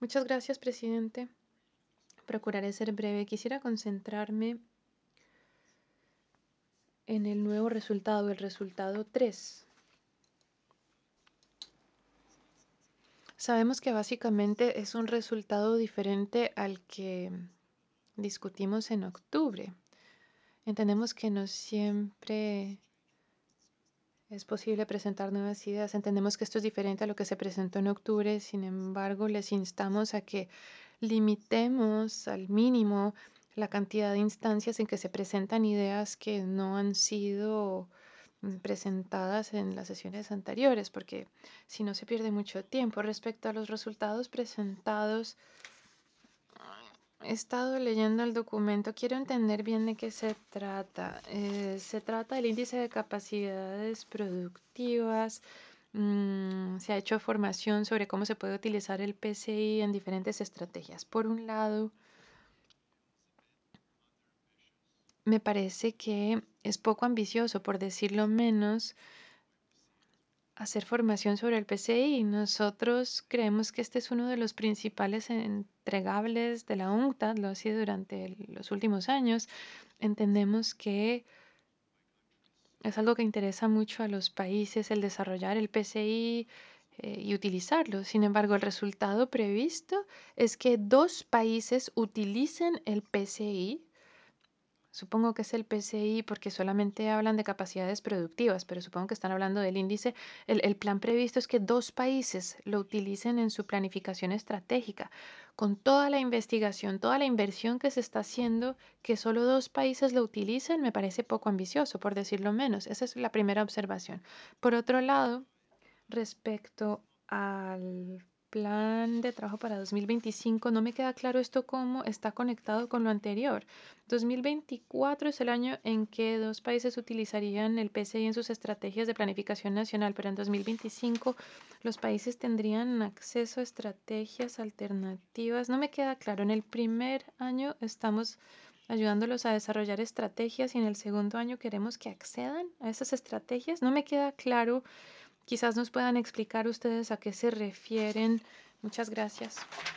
Muchas gracias, presidente. Procuraré ser breve. Quisiera concentrarme en el nuevo resultado, el resultado 3. Sabemos que básicamente es un resultado diferente al que discutimos en octubre. Entendemos que no siempre es posible presentar nuevas ideas. Entendemos que esto es diferente a lo que se presentó en octubre. Sin embargo, les instamos a que limitemos al mínimo la cantidad de instancias en que se presentan ideas que no han sido presentadas en las sesiones anteriores, porque si no se pierde mucho tiempo. Respecto a los resultados presentados, he estado leyendo el documento, quiero entender bien de qué se trata. Se trata del índice de capacidades productivas. Se ha hecho formación sobre cómo se puede utilizar el PCI en diferentes estrategias. Por un lado, me parece que es poco ambicioso, por decirlo menos, hacer formación sobre el PCI. Nosotros creemos que este es uno de los principales entregables de la UNCTAD, lo ha sido durante los últimos años. Entendemos que es algo que interesa mucho a los países el desarrollar el PCI y utilizarlo. Sin embargo, el resultado previsto es que 2 países utilicen el PCI. Supongo que es el PCI porque solamente hablan de capacidades productivas, pero supongo que están hablando del índice. El plan previsto es que 2 países lo utilicen en su planificación estratégica. Con toda la investigación, toda la inversión que se está haciendo, que solo 2 países lo utilicen, me parece poco ambicioso, por decirlo menos. Esa es la primera observación. Por otro lado, respecto al plan de trabajo para 2025, no me queda claro esto cómo está conectado con lo anterior. 2024 es el año en que 2 países utilizarían el PCI en sus estrategias de planificación nacional, pero en 2025 los países tendrían acceso a estrategias alternativas. No me queda claro. En el primer año estamos ayudándolos a desarrollar estrategias y en el segundo año queremos que accedan a esas estrategias. No me queda claro. Quizás nos puedan explicar ustedes a qué se refieren. Muchas gracias.